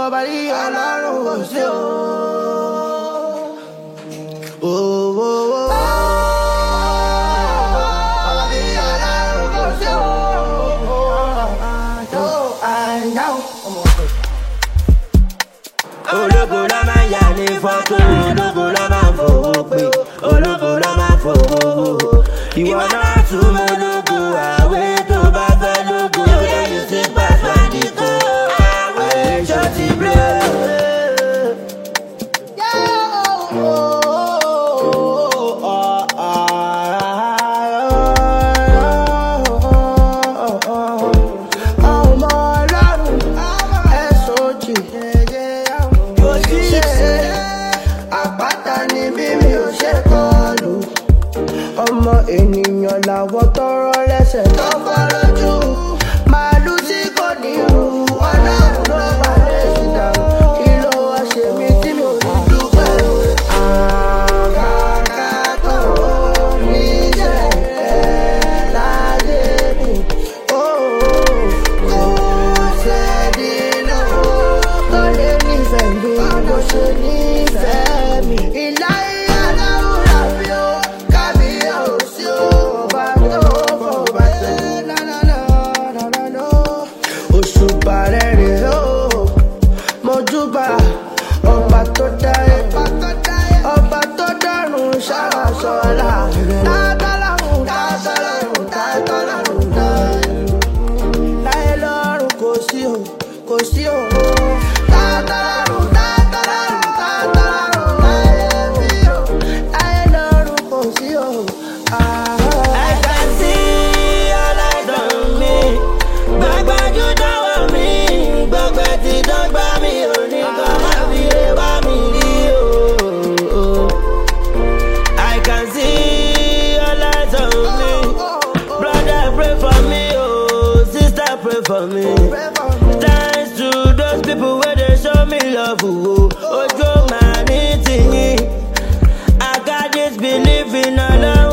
bá rí Ọlọ́run kò sí o. Ológo la máa yà ní fọ́tò, ológo la máa fowó pé, ológo la máa fowó. Ìwọ náà tún mọ ológo, àwẹ̀ tó bá fẹ́ lógo, lẹ́yìn tí pàṣẹ àdìkò, àwẹ̀ ṣọ́ọ̀tì blé. Ọmọ ènìyàn làwọn tọrọ lẹ́sẹ̀ tó fọ́ lójú. Màálù tí kò ní irú Ọlọ́run ló bá lè sí dàrú. Kí ló wá ṣe mí tí mi ò ní dúpẹ́? Àkàkà tó níṣẹ́ láyé mi. Kò sẹ́dínà tó lè nífẹ̀ẹ́ mi bó ṣe nífẹ̀ẹ́ mi. Mojúbà ọba tó dáyé, ọba tó dárun ṣáà sọ́la. Tátọ́lọ́run láyé lọ́run kò sí o, kò sí o. Tátọ́lọ́run láyé mi o, láyé lọ́run kò sí o. I can see all I done me. Gbàgbájú dánwò mi, gbogbo ti dọ́gba mi ò ní kọ́ máa fi lè wá mi rí o. I can see all I done me. Brother pray for me, oh, sister pray for me. Thanks to those people where they show me love, oh. Ojo máa ní tìyín. I got this belief in Ọlọ́run.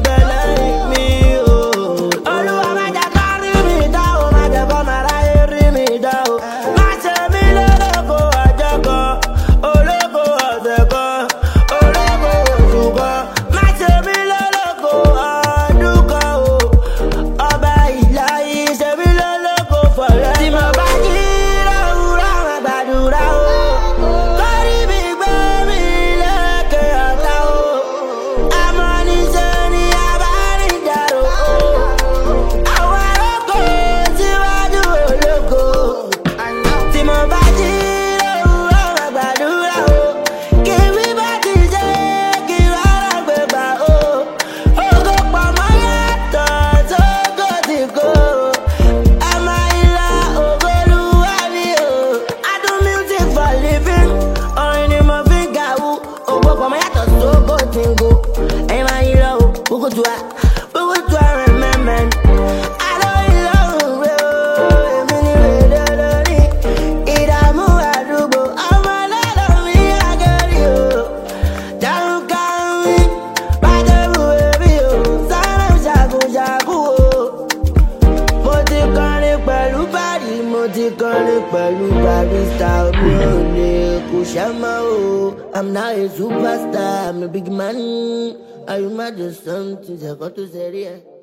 Pẹ̀lú barista mi ò lè kò ṣàmà o. I'm not a superstar, I'm a big man. Are you mad or something? Ṣẹ̀kọ́ tó ṣe rí ẹ.